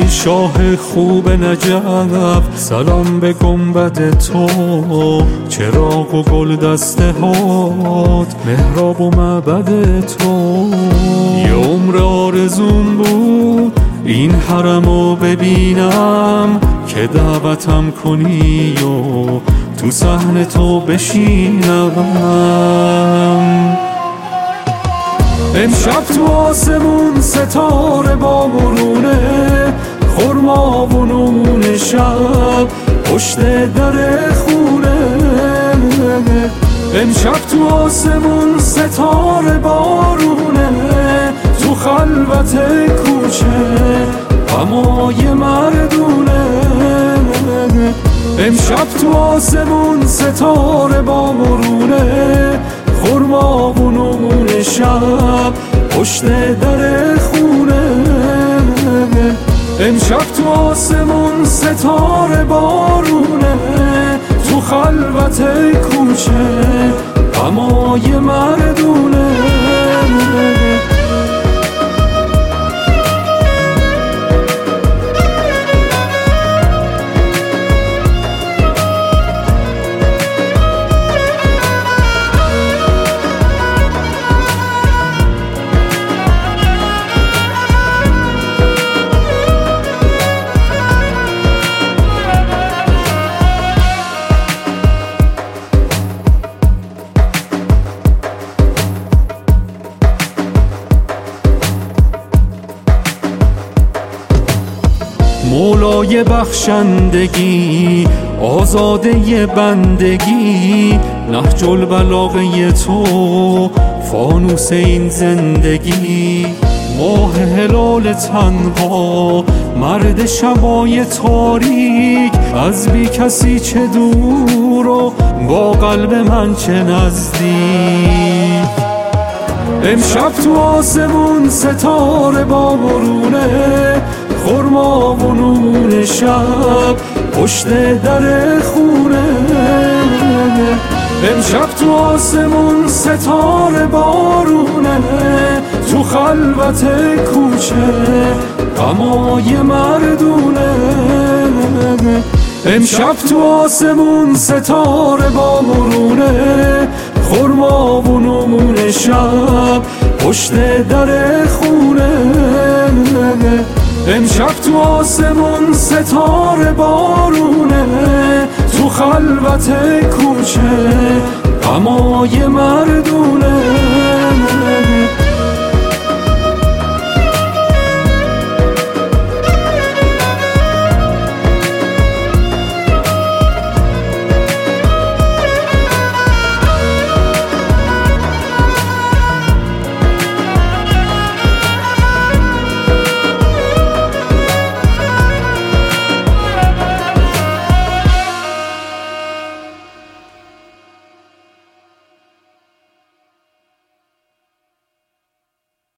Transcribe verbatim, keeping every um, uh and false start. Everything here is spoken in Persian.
شاه خوب نجف، سلام به گنبد تو، چراغ و گل دسته هات، محراب و معبد تو. یه عمر آرزوم بود این حرمو ببینم، که دعوتم کنی و تو صحن تو بشینم. امشب تو آسمون ستاره با مرونه، خرما و نون شب پشت در خونه. امشب تو آسمون ستاره بارونه، تو خلوت کوچه غمای مردونه. امشب تو آسمون ستاره با مرونه، خرما و نون شب پشت در خونه. امشب تو آسمون ستاره بارونه، تو خلوت کوچه غمای مردونه. مولای بخشندگی، آزاده بندگی، نهج البلاغه تو، فانوس این زندگی. ماه هلال تنها، مرد شبای تاریک، از بی کسی چه دور و با قلب من چه نزدیک. امشب تو آسمون ستاره با برونه، خرما و نون شب پشت در خونه. امشب تو آسمون ستاره بارونه، تو خلوت کوچه غمای مردونه. امشب تو آسمون ستاره با مرونه، خرما و نون شب پشت در خونه. امشب تو آسمون ستاره بارونه، تو خلوت کوچه غمای مردونه.